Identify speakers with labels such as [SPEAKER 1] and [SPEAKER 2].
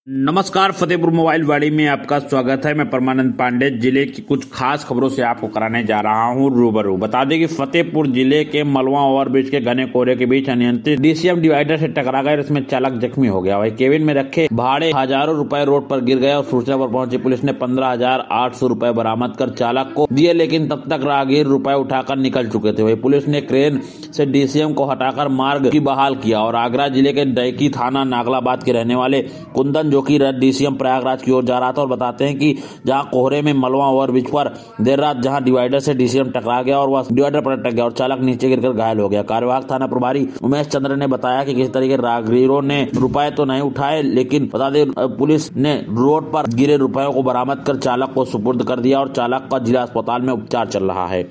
[SPEAKER 1] नमस्कार, फतेहपुर मोबाइल वाड़ी में आपका स्वागत है। मैं परमानंद पांडे जिले की कुछ खास खबरों से आपको कराने जा रहा हूं रूबरू। बता दें कि फतेहपुर जिले के मलवा ओवरब्रिज के घने कोहरे के बीच अनियंत्रित डीसीएम डिवाइडर से टकरा गए, इसमें चालक जख्मी हो गया। वही केबिन में रखे भाड़े हजारों रुपए रोड पर गिर गए और सूचना पर पहुंची पुलिस ने 15,800 रुपए बरामद कर चालक को दिए, लेकिन तब तक राहगीर रुपए उठाकर निकल चुके थे। वही पुलिस ने क्रेन से डीसीएम को हटाकर मार्ग की बहाल किया और आगरा जिले के डैकी थाना नागलाबाद के रहने वाले कुंदन जो कि डीसीएम प्रयागराज की ओर जा रहा था, और बताते हैं कि जहां कोहरे में मलवा ओवरब्रिज पर देर रात जहां डिवाइडर से डीसीएम टकरा गया और वह डिवाइडर पर अटक गया और चालक नीचे गिरकर घायल हो गया। कार्यवाहक थाना प्रभारी उमेश चंद्र ने बताया कि किस तरीके राहगीरों ने रुपए तो नहीं उठाए, लेकिन बता दें पुलिस ने रोड पर गिरे रुपयों को बरामद कर चालक को सुपुर्द कर दिया और चालक का जिला अस्पताल में उपचार चल रहा है।